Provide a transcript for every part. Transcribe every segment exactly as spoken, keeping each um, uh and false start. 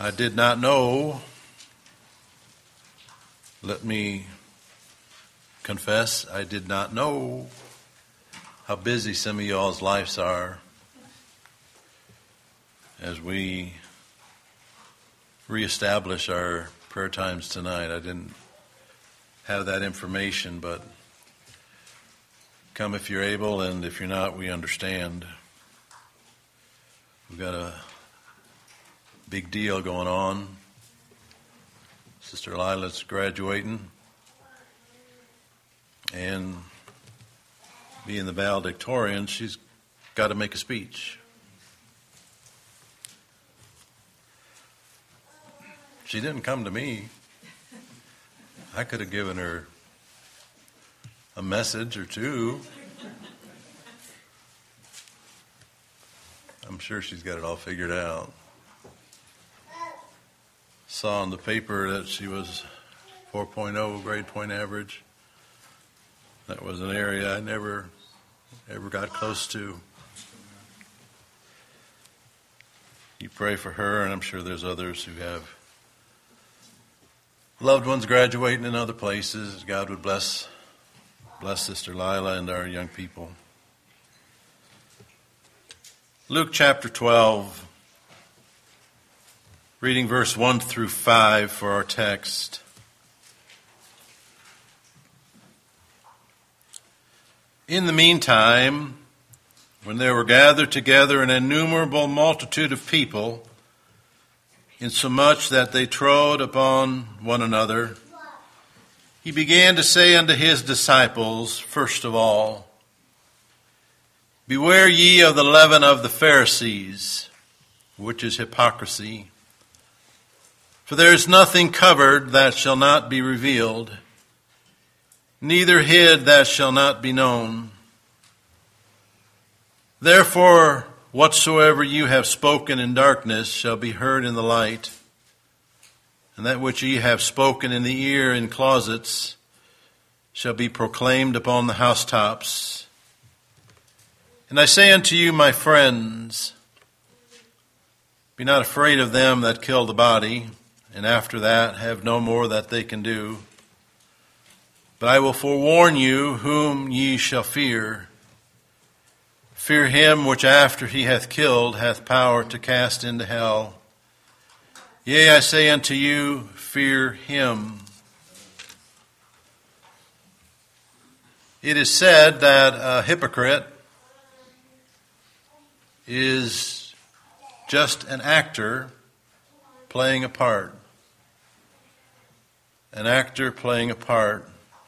I did not know, let me confess, I did not know how busy some of y'all's lives are as we reestablish our prayer times tonight. I didn't have that information, but come if you're able, and if you're not, we understand. We've got a big deal going on. Sister Lila's graduating, and being the valedictorian, she's got to make a speech. She didn't come to me. I could have given her a message or two. I'm sure she's got it all figured out. Saw in the paper that she was four point oh grade point average. That was an area I never ever got close to. You pray for her, and I'm sure there's others who have loved ones graduating in other places. God would bless bless Sister Lila and our young people. Luke chapter twelve, reading verse one through five for our text. In the meantime, when there were gathered together an innumerable multitude of people, insomuch that they trod upon one another, he began to say unto his disciples, first of all, Beware ye of the leaven of the Pharisees, which is hypocrisy. For there is nothing covered that shall not be revealed, neither hid that shall not be known. Therefore, whatsoever you have spoken in darkness shall be heard in the light, and that which ye have spoken in the ear in closets shall be proclaimed upon the housetops. And I say unto you, my friends, be not afraid of them that kill the body, and after that have no more that they can do. But I will forewarn you whom ye shall fear. Fear him which after he hath killed hath power to cast into hell. Yea, I say unto you, fear him. It is said that a hypocrite is just an actor playing a part. An actor playing a part.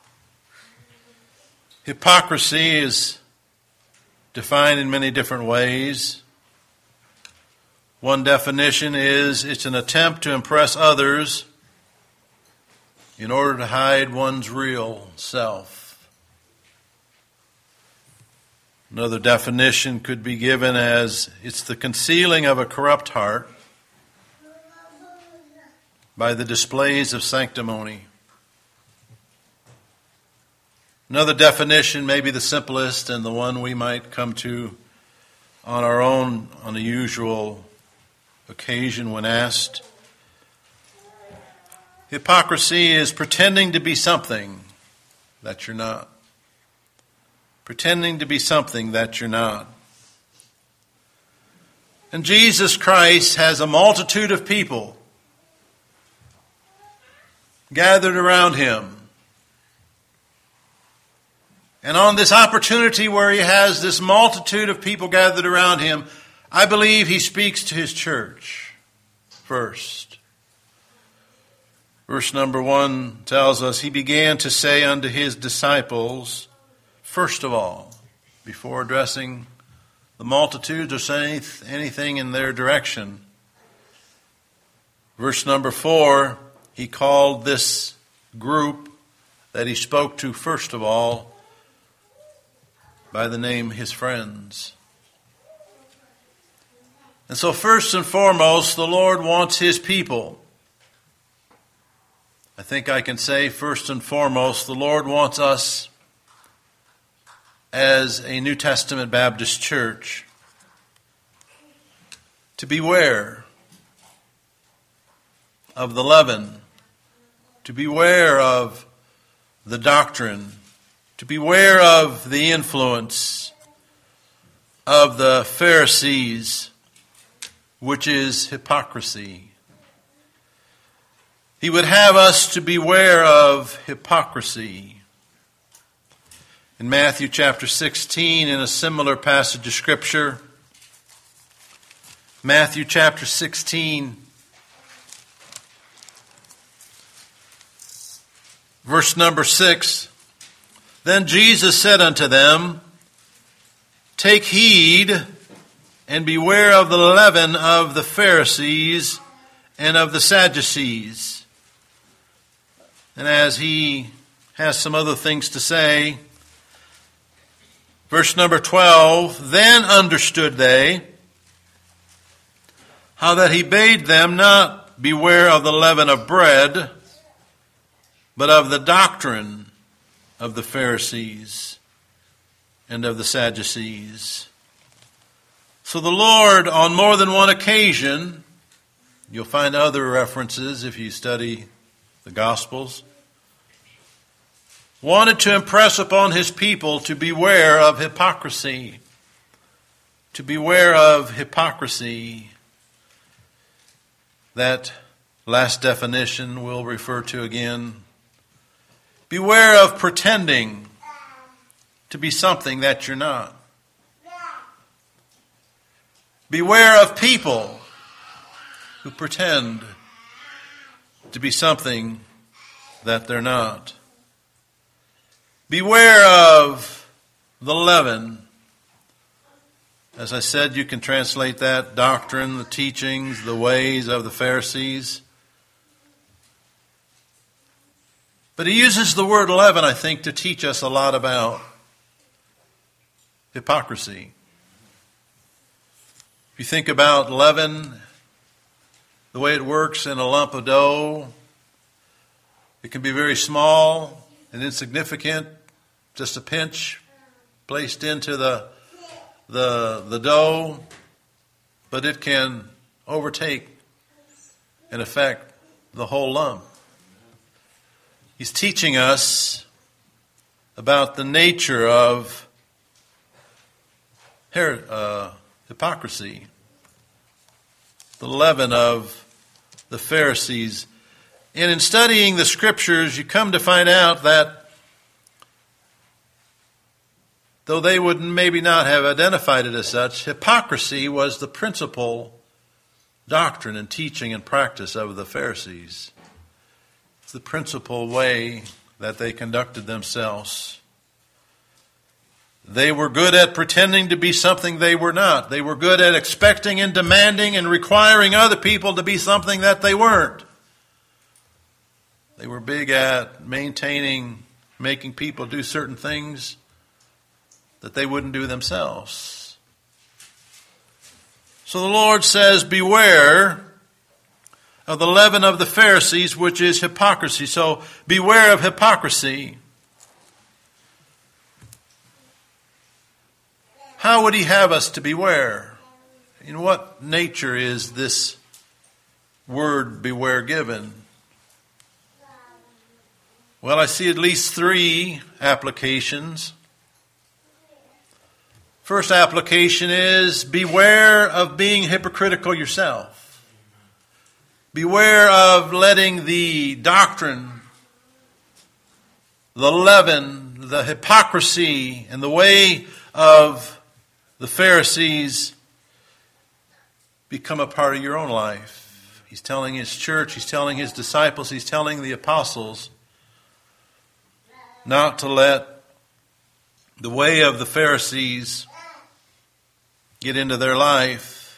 Hypocrisy is defined in many different ways. One definition is it's an attempt to impress others in order to hide one's real self. Another definition could be given as it's the concealing of a corrupt heart by the displays of sanctimony. Another definition, maybe the simplest and the one we might come to on our own on a usual occasion when asked. Hypocrisy is pretending to be something that you're not. Pretending to be something that you're not. And Jesus Christ has a multitude of people gathered around him. And on this opportunity where he has this multitude of people gathered around him, I believe he speaks to his church first. Verse number one tells us, he began to say unto his disciples, first of all, before addressing the multitudes or saying anything in their direction. Verse number four, he called this group that he spoke to first of all by the name his friends. And so first and foremost, the Lord wants his people. I think I can say first and foremost, the Lord wants us as a New Testament Baptist church to beware of the leaven, to beware of the doctrine, to beware of the influence of the Pharisees, which is hypocrisy. He would have us to beware of hypocrisy. In Matthew chapter sixteen, in a similar passage of Scripture, Matthew chapter sixteen, verse number six, then Jesus said unto them, take heed and beware of the leaven of the Pharisees and of the Sadducees. And as he has some other things to say, verse number twelve, then understood they how that he bade them not beware of the leaven of bread, but of the doctrine of the Pharisees and of the Sadducees. So the Lord, on more than one occasion, you'll find other references if you study the Gospels, wanted to impress upon his people to beware of hypocrisy. To beware of hypocrisy. That last definition we'll refer to again. Beware of pretending to be something that you're not. Beware of people who pretend to be something that they're not. Beware of the leaven. As I said, you can translate that doctrine, the teachings, the ways of the Pharisees. But he uses the word leaven, I think, to teach us a lot about hypocrisy. If you think about leaven, the way it works in a lump of dough, it can be very small and insignificant, just a pinch placed into the the the dough, but it can overtake and affect the whole lump. He's teaching us about the nature of uh, hypocrisy, the leaven of the Pharisees. And in studying the Scriptures, you come to find out that though they would maybe not have identified it as such, hypocrisy was the principal doctrine and teaching and practice of the Pharisees. It's the principal way that they conducted themselves. They were good at pretending to be something they were not. They were good at expecting and demanding and requiring other people to be something that they weren't. They were big at maintaining, making people do certain things that they wouldn't do themselves. So the Lord says, beware of the leaven of the Pharisees, which is hypocrisy. So beware of hypocrisy. How would he have us to beware? In what nature is this word beware given? Well, I see at least three applications. First application is beware of being hypocritical yourself. Beware of letting the doctrine, the leaven, the hypocrisy, and the way of the Pharisees become a part of your own life. He's telling his church, he's telling his disciples, he's telling the apostles not to let the way of the Pharisees get into their life.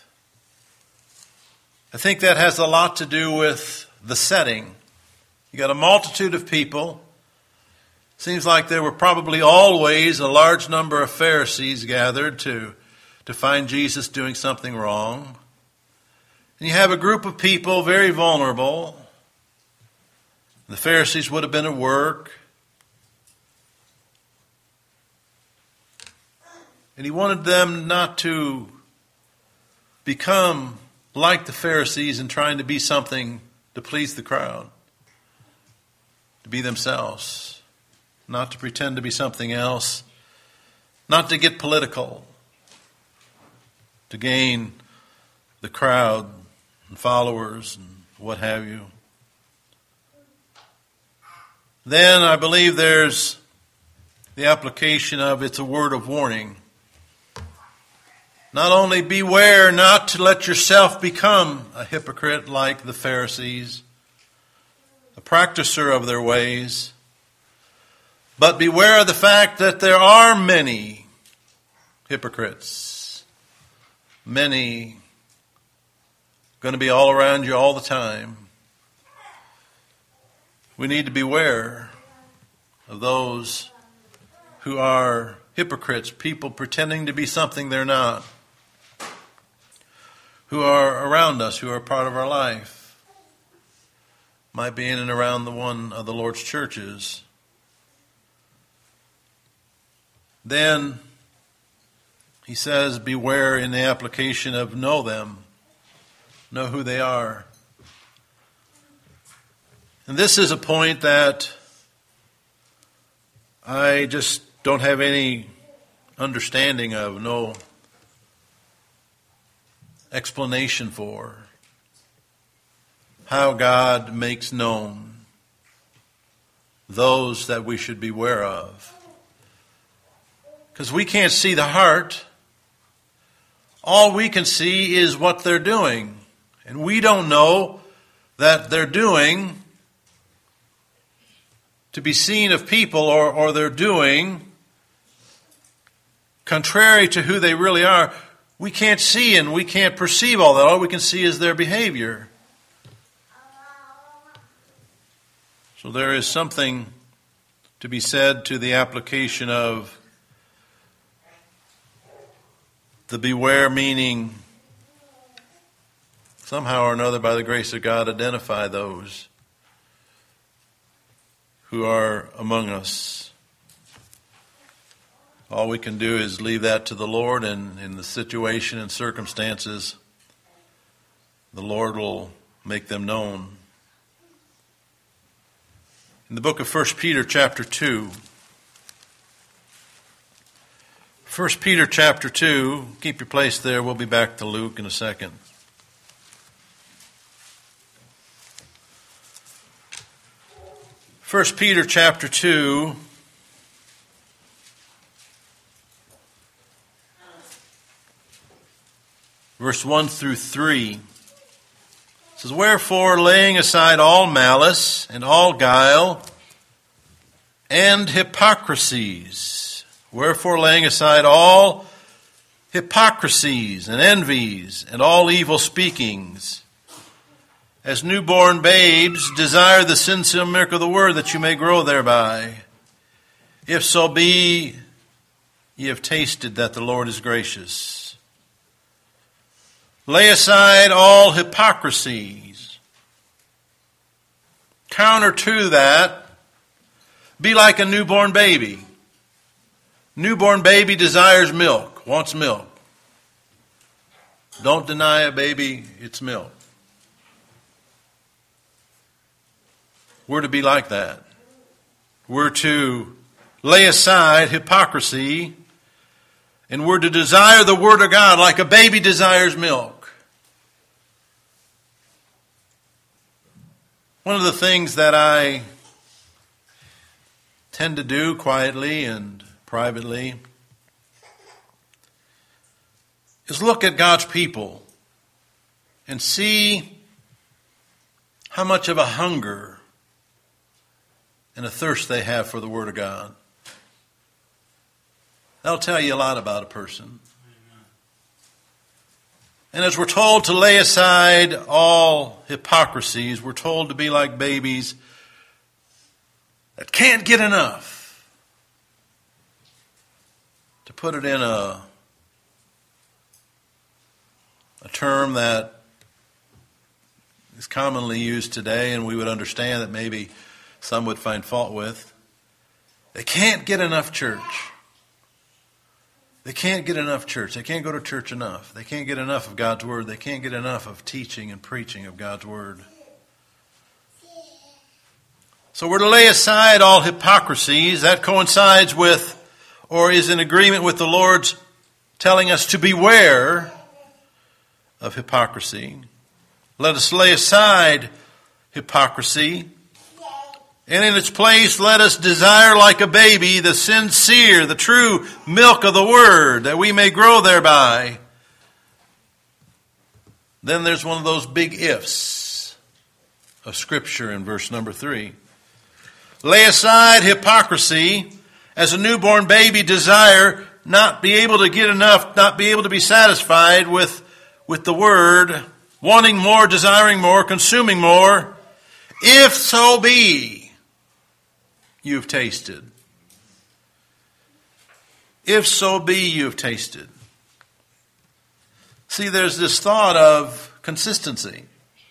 I think that has a lot to do with the setting. You got a multitude of people. Seems like there were probably always a large number of Pharisees gathered to, to find Jesus doing something wrong. And you have a group of people very vulnerable. The Pharisees would have been at work. And he wanted them not to become like the Pharisees and trying to be something to please the crowd, to be themselves, not to pretend to be something else, not to get political, to gain the crowd and followers and what have you. Then I believe there's the application of it's a word of warning. Not only beware not to let yourself become a hypocrite like the Pharisees, a practicer of their ways, but beware of the fact that there are many hypocrites, many going to be all around you all the time. We need to beware of those who are hypocrites, people pretending to be something they're not, who are around us, who are part of our life, might be in and around the one of the Lord's churches. Then he says, beware in the application of know them, know who they are. And this is a point that I just don't have any understanding of, no explanation for. How God makes known those that we should beware of. Because we can't see the heart. All we can see is what they're doing. And we don't know that they're doing to be seen of people, or, or they're doing contrary to who they really are. We can't see and we can't perceive all that. All we can see is their behavior. So there is something to be said to the application of the beware, meaning somehow or another, by the grace of God, identify those who are among us. All we can do is leave that to the Lord, and in the situation and circumstances, the Lord will make them known. In the book of First Peter chapter two, First Peter chapter two, keep your place there, we'll be back to Luke in a second. First Peter chapter two, verse one through three. It says, wherefore, laying aside all malice and all guile and hypocrisies. Wherefore, laying aside all hypocrisies and envies and all evil speakings, as newborn babes, desire the sincere milk of the word, that you may grow thereby. If so be ye have tasted that the Lord is gracious. Lay aside all hypocrisies. Counter to that, be like a newborn baby. Newborn baby desires milk, wants milk. Don't deny a baby its milk. We're to be like that. We're to lay aside hypocrisy, and we're to desire the Word of God like a baby desires milk. One of the things that I tend to do quietly and privately is look at God's people and see how much of a hunger and a thirst they have for the Word of God. That'll tell you a lot about a person. And as we're told to lay aside all hypocrisies, we're told to be like babies that can't get enough. To put it in a, a term that is commonly used today, and we would understand that maybe some would find fault with, they can't get enough church. They can't get enough church. They can't go to church enough. They can't get enough of God's Word. They can't get enough of teaching and preaching of God's Word. So we're to lay aside all hypocrisies. That coincides with, or is in agreement with the Lord's telling us to beware of hypocrisy. Let us lay aside hypocrisy. And in its place, let us desire like a baby the sincere, the true milk of the Word, that we may grow thereby. Then there's one of those big ifs of Scripture in verse number three. Lay aside hypocrisy, as a newborn baby desire, not be able to get enough, not be able to be satisfied with, with the Word, wanting more, desiring more, consuming more, if so be you've tasted. If so be you've tasted. See, there's this thought of consistency.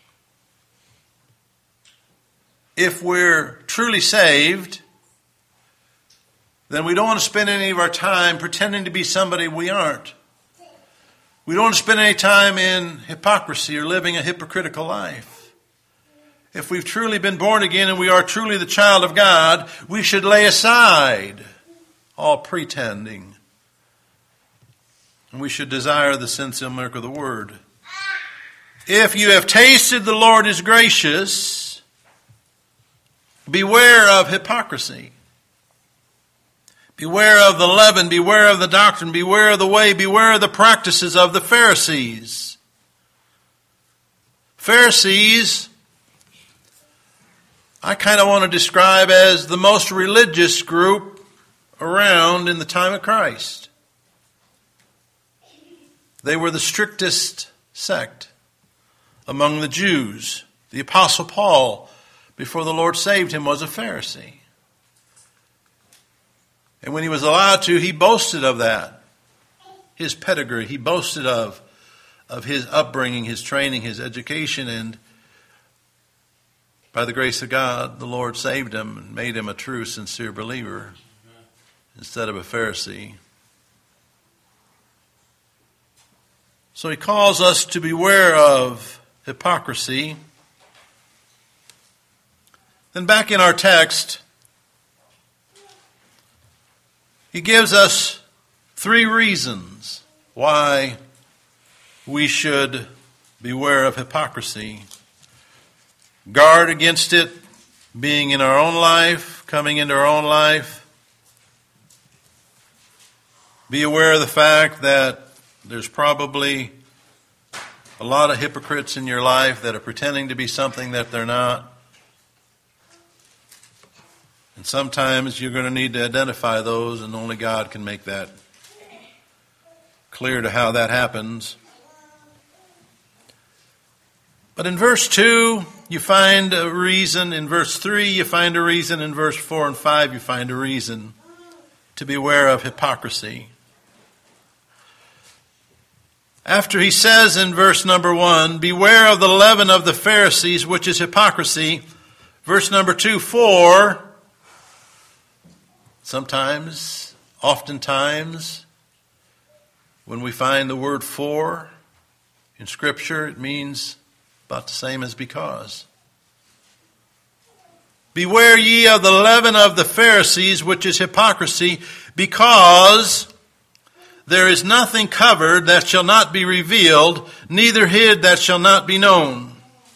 If we're truly saved, then we don't want to spend any of our time pretending to be somebody we aren't. We don't want to spend any time in hypocrisy or living a hypocritical life. If we've truly been born again and we are truly the child of God, we should lay aside all pretending. And we should desire the sincere milk of the Word. If you have tasted the Lord is gracious, beware of hypocrisy. Beware of the leaven, beware of the doctrine, beware of the way, beware of the practices of the Pharisees. Pharisees, I kind of want to describe as the most religious group around in the time of Christ. They were the strictest sect among the Jews. The Apostle Paul, before the Lord saved him, was a Pharisee. And when he was allowed to, he boasted of that. His pedigree, he boasted of, of his upbringing, his training, his education, and by the grace of God, the Lord saved him and made him a true, sincere believer instead of a Pharisee. So he calls us to beware of hypocrisy. Then back in our text, he gives us three reasons why we should beware of hypocrisy. Guard against it being in our own life, coming into our own life. Be aware of the fact that there's probably a lot of hypocrites in your life that are pretending to be something that they're not. And sometimes you're going to need to identify those, and only God can make that clear to how that happens. But in verse two, you find a reason. In verse three, you find a reason. In verse four and five, you find a reason to beware of hypocrisy. After he says in verse number one, beware of the leaven of the Pharisees, which is hypocrisy. Verse number two, for, sometimes, oftentimes, when we find the word for in Scripture, it means about the same as because. Beware ye of the leaven of the Pharisees, which is hypocrisy, because there is nothing covered that shall not be revealed, neither hid that shall not be known.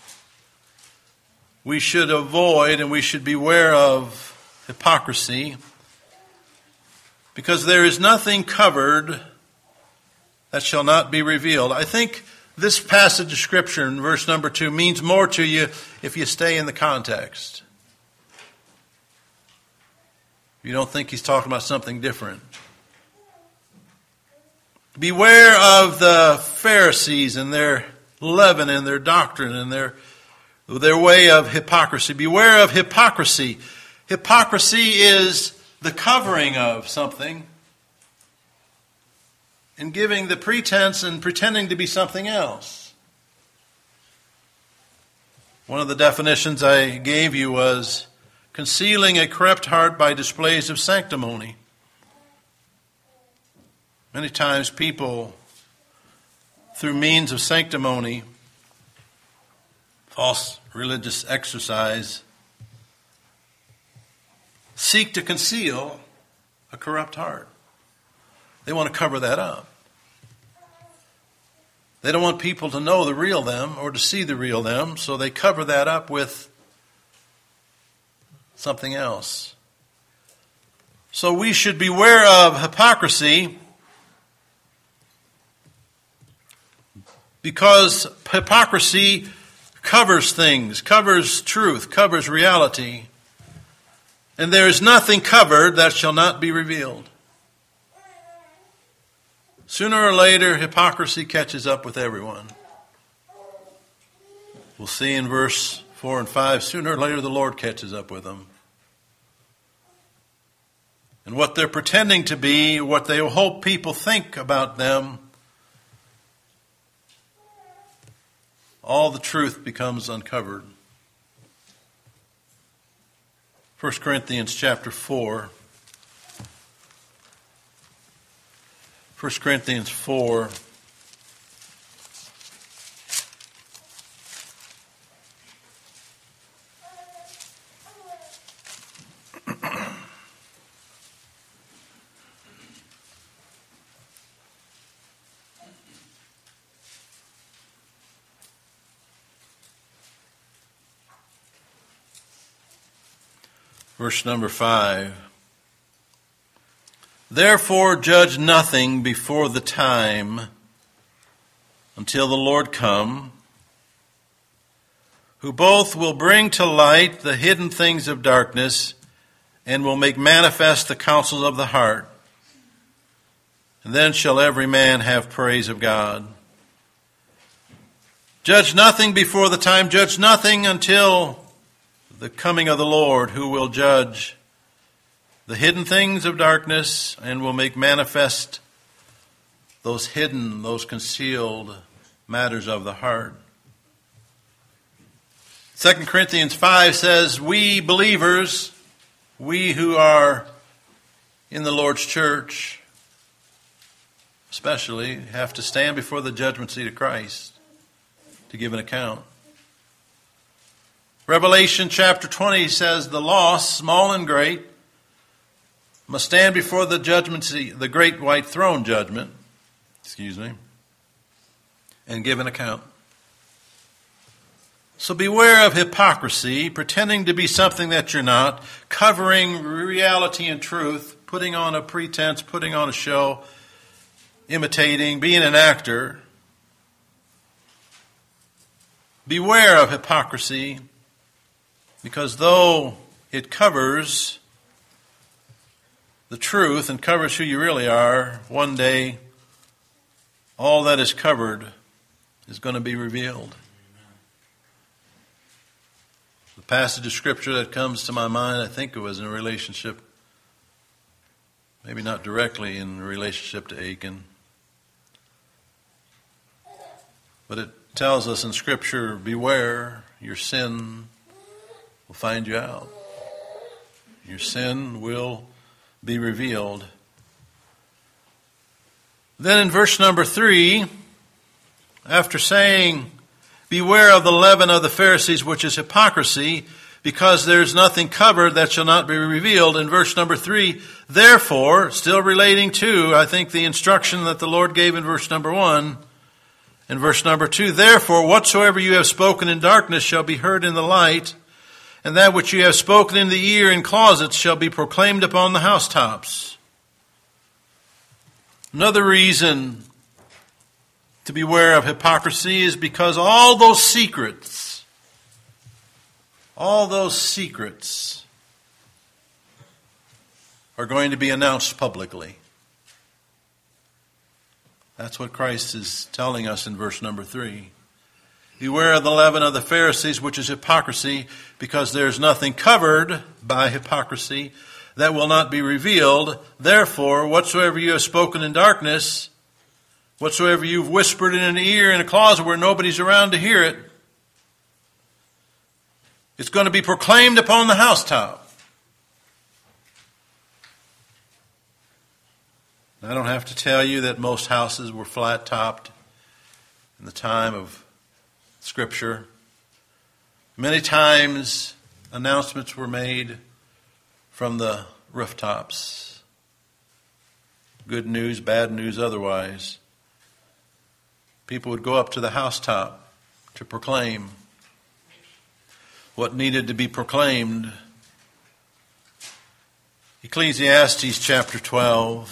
We should avoid and we should beware of hypocrisy, because there is nothing covered that shall not be revealed. I think this passage of Scripture in verse number two means more to you if you stay in the context. You don't think he's talking about something different. Beware of the Pharisees and their leaven and their doctrine and their, their way of hypocrisy. Beware of hypocrisy. Hypocrisy is the covering of something and giving the pretense and pretending to be something else. One of the definitions I gave you was concealing a corrupt heart by displays of sanctimony. Many times people, through means of sanctimony, false religious exercise, seek to conceal a corrupt heart. They want to cover that up. They don't want people to know the real them or to see the real them, so they cover that up with something else. So we should beware of hypocrisy, because hypocrisy covers things, covers truth, covers reality. And there is nothing covered that shall not be revealed. Sooner or later, hypocrisy catches up with everyone. We'll see in verse four and five, sooner or later the Lord catches up with them. And what they're pretending to be, what they hope people think about them, all the truth becomes uncovered. First Corinthians chapter four. First Corinthians four. Verse number five. Therefore judge nothing before the time until the Lord come, who both will bring to light the hidden things of darkness and will make manifest the counsels of the heart. And then shall every man have praise of God. Judge nothing before the time, judge nothing until the coming of the Lord, who will judge the hidden things of darkness and will make manifest those hidden, those concealed matters of the heart. Second Corinthians five says, we believers, we who are in the Lord's church, especially, have to stand before the judgment seat of Christ to give an account. Revelation chapter twenty says the lost, small and great, must stand before the judgment seat, the great white throne judgment, excuse me, and give an account. So beware of hypocrisy, pretending to be something that you're not, covering reality and truth, putting on a pretense, putting on a show, imitating, being an actor. Beware of hypocrisy, because though it covers the truth and covers who you really are, one day all that is covered is going to be revealed. The passage of Scripture that comes to my mind, I think it was in a relationship, maybe not directly in relationship to Achan, but it tells us in Scripture, beware, your sin will find you out. Your sin will be revealed. Then in verse number three, after saying, beware of the leaven of the Pharisees, which is hypocrisy, because there's nothing covered that shall not be revealed. In verse number three, therefore, still relating to, I think, the instruction that the Lord gave in verse number one, in verse number two, therefore, whatsoever you have spoken in darkness shall be heard in the light, and that which you have spoken in the ear in closets shall be proclaimed upon the housetops. Another reason to beware of hypocrisy is because all those secrets, all those secrets are going to be announced publicly. That's what Christ is telling us in verse number three. Beware of the leaven of the Pharisees, which is hypocrisy, because there is nothing covered by hypocrisy that will not be revealed. Therefore, whatsoever you have spoken in darkness, whatsoever you've whispered in an ear in a closet where nobody's around to hear it, it's going to be proclaimed upon the housetop. I don't have to tell you that most houses were flat-topped in the time of Scripture. Many times announcements were made from the rooftops. Good news, bad news otherwise. People would go up to the housetop to proclaim what needed to be proclaimed. Ecclesiastes chapter twelve.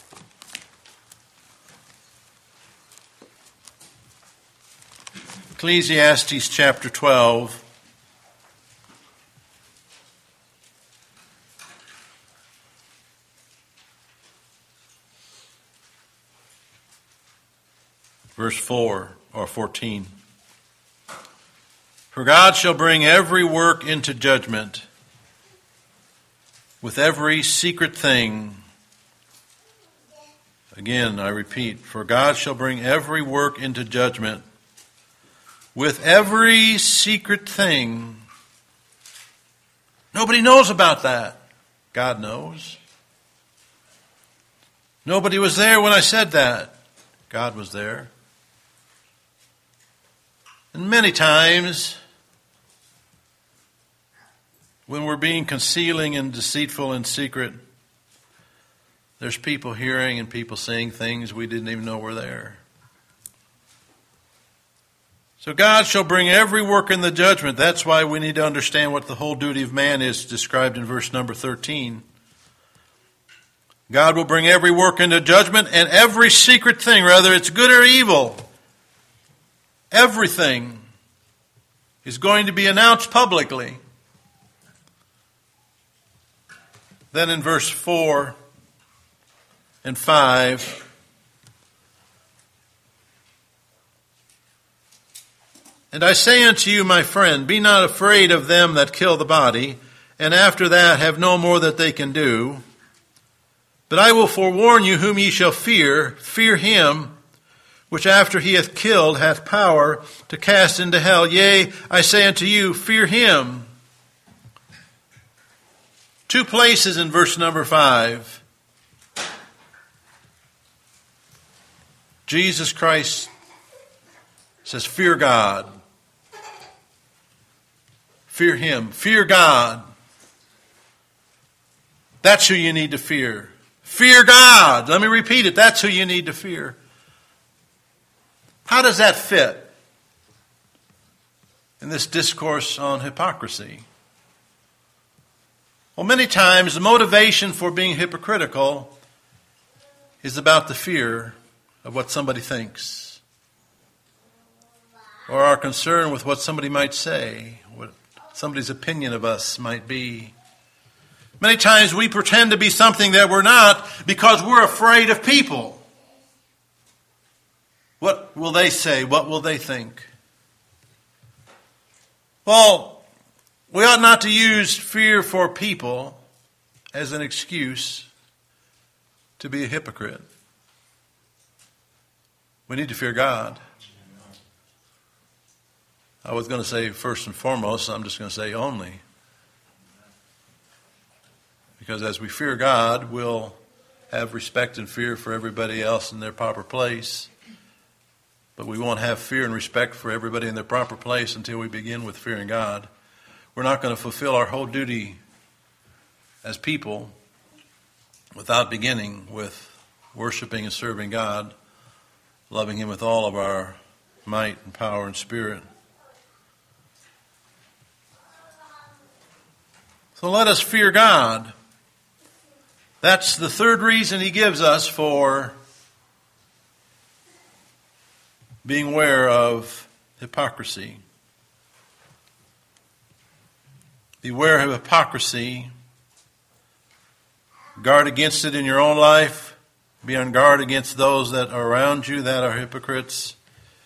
Ecclesiastes chapter twelve. Verse four or fourteen. For God shall bring every work into judgment with every secret thing. Again, I repeat, for God shall bring every work into judgment with every secret thing. Nobody knows about that. God knows. Nobody was there when I said that. God was there. And many times, when we're being concealing and deceitful and secret, there's people hearing and people saying things we didn't even know were there. So God shall bring every work in the judgment. That's why we need to understand what the whole duty of man is described in verse number thirteen. God will bring every work into judgment and every secret thing, whether it's good or evil. Everything is going to be announced publicly. Then in verse four and five, and I say unto you, my friend, be not afraid of them that kill the body, and after that have no more that they can do. But I will forewarn you whom ye shall fear. Fear him which after he hath killed hath power to cast into hell. Yea, I say unto you, fear him. Two places in verse number five. Jesus Christ says, fear God. Fear him. Fear God. That's who you need to fear. Fear God. Let me repeat it. That's who you need to fear. How does that fit in this discourse on hypocrisy? Well, many times the motivation for being hypocritical is about the fear of what somebody thinks, or our concern with what somebody might say, what somebody's opinion of us might be. Many times we pretend to be something that we're not because we're afraid of people. What will they say? What will they think? Well, we ought not to use fear for people as an excuse to be a hypocrite. We need to fear God. I was going to say first and foremost, I'm just going to say only. Because as we fear God, we'll have respect and fear for everybody else in their proper place. But we won't have fear and respect for everybody in their proper place until we begin with fearing God. We're not going to fulfill our whole duty as people without beginning with worshiping and serving God, loving him with all of our might and power and spirit. So let us fear God. That's the third reason he gives us for being aware of hypocrisy. Beware of hypocrisy. Guard against it in your own life. Be on guard against those that are around you that are hypocrites.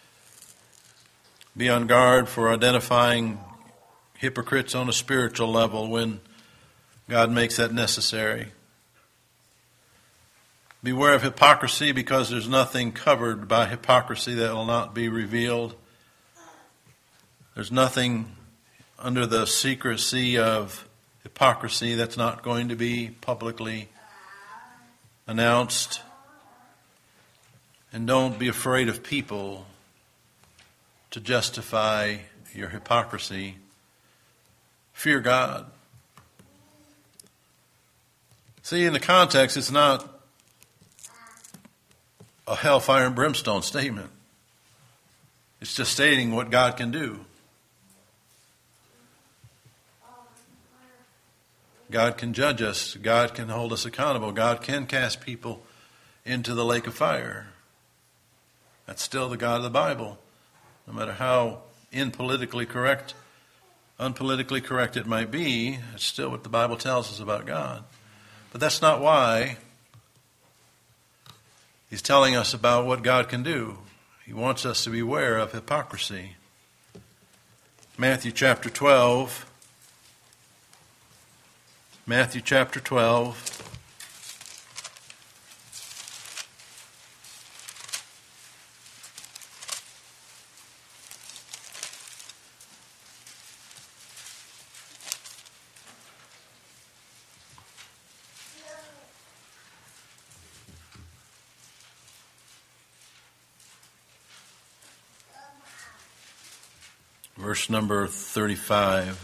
Be on guard for identifying hypocrites on a spiritual level when God makes that necessary. Beware of hypocrisy, because there's nothing covered by hypocrisy that will not be revealed. There's nothing under the secrecy of hypocrisy that's not going to be publicly announced. And don't be afraid of people to justify your hypocrisy. Fear God. See, in the context, it's not a hellfire and brimstone statement. It's just stating what God can do. God can judge us. God can hold us accountable. God can cast people into the lake of fire. That's still the God of the Bible. No matter how impolitically correct, unpolitically correct it might be, it's still what the Bible tells us about God. But that's not why He's telling us about what God can do. He wants us to beware of hypocrisy. Matthew chapter twelve. Matthew chapter twelve. Verse number thirty-five.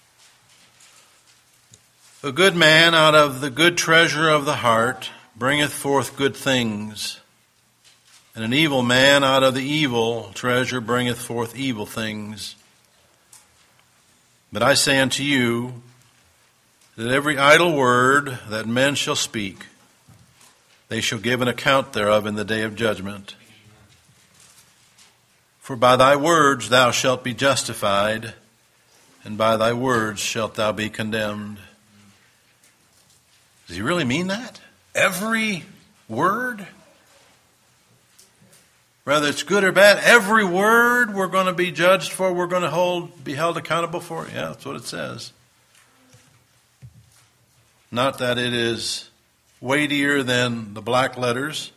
A good man out of the good treasure of the heart bringeth forth good things, and an evil man out of the evil treasure bringeth forth evil things. But I say unto you, that every idle word that men shall speak, they shall give an account thereof in the day of judgment. For by thy words thou shalt be justified, and by thy words shalt thou be condemned. Does he really mean that? Every word? Whether it's good or bad, every word we're going to be judged for, we're going to hold, be held accountable for? Yeah, that's what it says. Not that it is weightier than the black letters,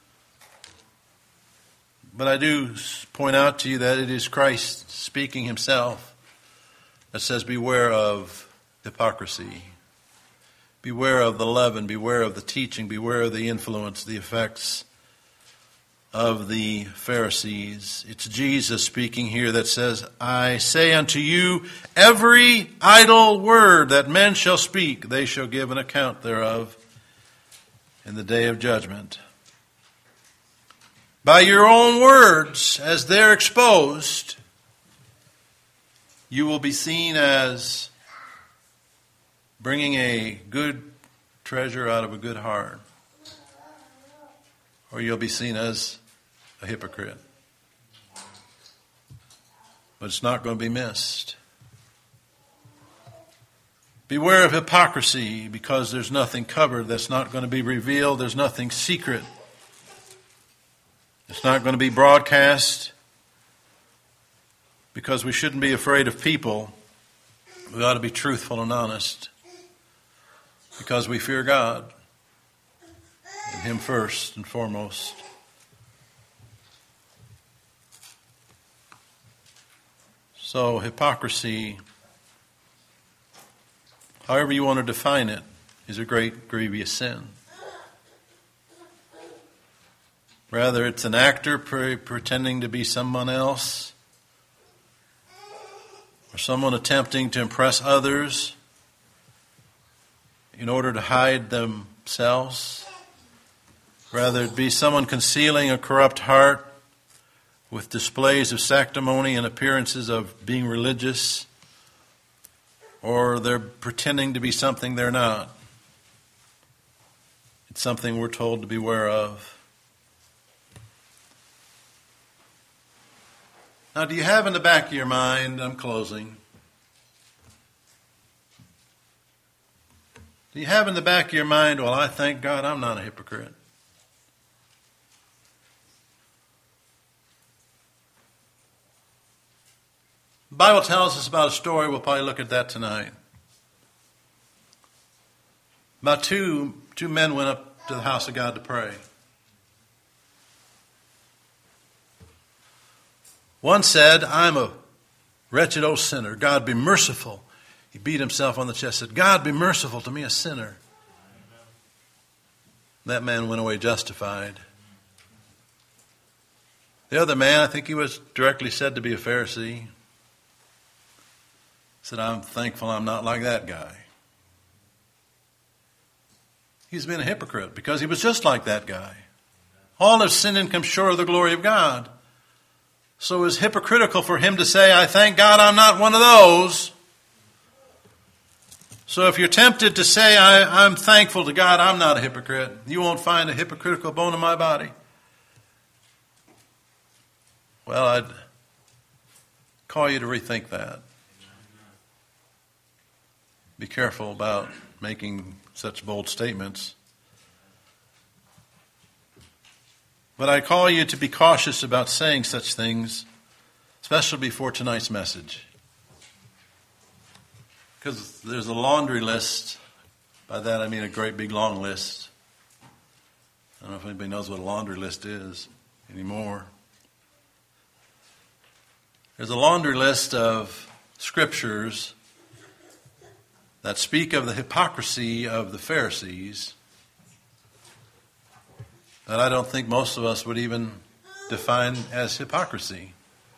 but I do point out to you that it is Christ speaking himself that says, beware of hypocrisy. Beware of the leaven, beware of the teaching, beware of the influence, the effects of the Pharisees. It's Jesus speaking here that says, I say unto you, every idle word that men shall speak, they shall give an account thereof in the day of judgment. By your own words, as they're exposed, you will be seen as bringing a good treasure out of a good heart. Or you'll be seen as a hypocrite. But it's not going to be missed. Beware of hypocrisy, because there's nothing covered that's not going to be revealed. There's nothing secret. It's not going to be broadcast, because we shouldn't be afraid of people. We ought to be truthful and honest, because we fear God and Him first and foremost. So hypocrisy, however you want to define it, is a great grievous sin. Whether it's an actor pre- pretending to be someone else, or someone attempting to impress others in order to hide themselves, whether it be someone concealing a corrupt heart with displays of sanctimony and appearances of being religious, or they're pretending to be something they're not. It's something we're told to beware of. Now, do you have in the back of your mind, I'm closing, do you have in the back of your mind, well, I thank God I'm not a hypocrite? The Bible tells us about a story, we'll probably look at that tonight. About two, two men went up to the house of God to pray. One said, I'm a wretched old sinner. God be merciful. He beat himself on the chest and said, God be merciful to me, a sinner. That man went away justified. The other man, I think he was directly said to be a Pharisee, said, I'm thankful I'm not like that guy. he's been a hypocrite because he was just like that guy. All have sinned and come short of the glory of God. So it's hypocritical for him to say, I thank God I'm not one of those. So if you're tempted to say, I, I'm thankful to God I'm not a hypocrite, you won't find a hypocritical bone in my body. Well, I'd call you to rethink that. Be careful about making such bold statements. But I call you to be cautious about saying such things, especially before tonight's message. Because there's a laundry list. By that I mean a great big long list. I don't know if anybody knows what a laundry list is anymore. There's a laundry list of scriptures that speak of the hypocrisy of the Pharisees that I don't think most of us would even define as hypocrisy.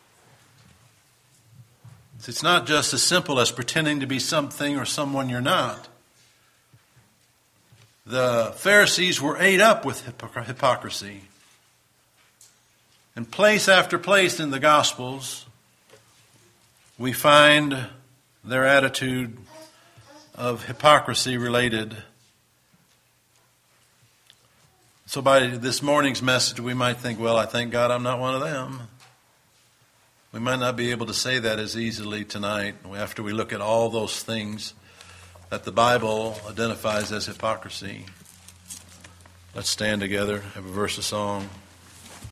It's not just as simple as pretending to be something or someone you're not. The Pharisees were ate up with hypocrisy. And place after place in the Gospels, we find their attitude of hypocrisy related. So by this morning's message, we might think, well, I thank God I'm not one of them. We might not be able to say that as easily tonight after we look at all those things that the Bible identifies as hypocrisy. Let's stand together, have a verse of song.